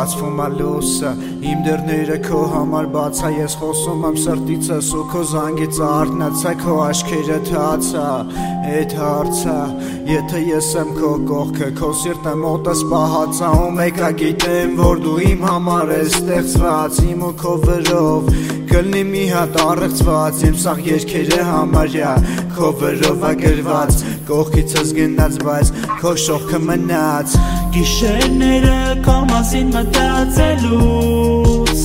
բացվում է լույսը Իմ դռները քո համար բաց է Ես խոսում եմ սրտիցս ու քո զանգից արթնացա Քո աչքերը թացա Էդ հարցա Եթե ես եմ քո կողքը Քո սիրտը մոտս պահածա Ու մեկա գիտեմ որ դու իմ համար ես ստեղծված Իմ ու քո վրով Կլնի մի հատ առեղծված Իմ սաղ երկերը համարյա Քո վրով է գրված Կողքիցս գնաց բայց Քո շողքը մնաց Գիշերները քո մասին մտածելուց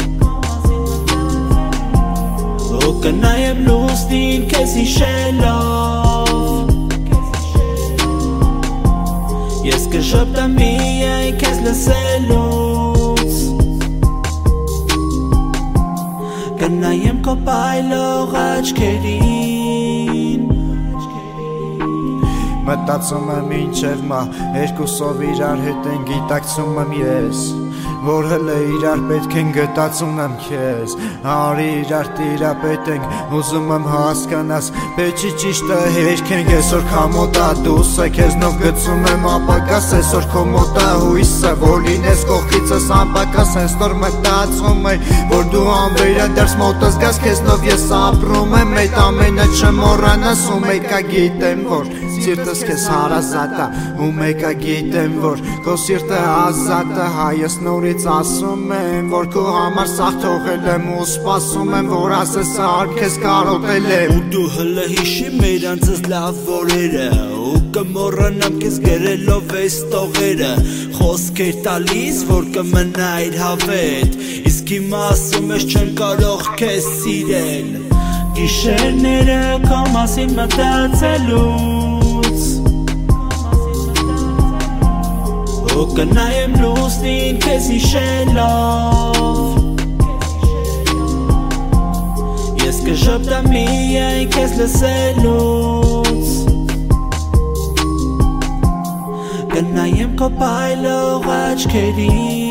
Ու կնայեմ լուսնին քեզ հիշելով Ես կշպտեմ միայն քեզ լսելուց Կնայեմ քո պայլող աչքերին Մտածում եմ ինչև մա Երկուսով իրար հետ են գիտակցում եմ ես Որ հլը իրար պետք են գտածում եմ քեզ Արի իրար տիրապետ ենք Ուզում եմ հասկանաս Պետքի ճիշտը հերք ենք Այսօր քամոտա դուսը Քեզնով գծում եմ ապակաս Այսօր քո մոտա հույսը Որ լինես կողքիցս անպակաս Այսօր մտածում եմ Որ դու անվերադարձ մոտս գաս Քեզնով ես ապրում եմ Այդ ամենը չմոռանաս Ու մեկա գիտեմ որ Սիրտս քեզ հարազատ է Ու մեկա գիտեմ որ Քո սիրտը ազատ է Հայս նորից ասում եմ Որ քո համար սաղ թողել եմ Ու սպասում եմ որ ասես արդ քեզ կարոտել եմ Ու դու հլը հիշի մեր անձս լավ որերը Ու կմոռանամ քեզ գրելով այս տողերը Խոսքեր տալիս որ կմնա իր հավետ Իսկ հիմա ասում ես չեմ կարող քեզ սիրել Գիշերները քո մասին մտածելուց Ու կնայեմ լուսնին քեզ հիշելով Ես կշպտեմ միայն քեզ լսելուց Կնայեմ քո պայլող աչքերին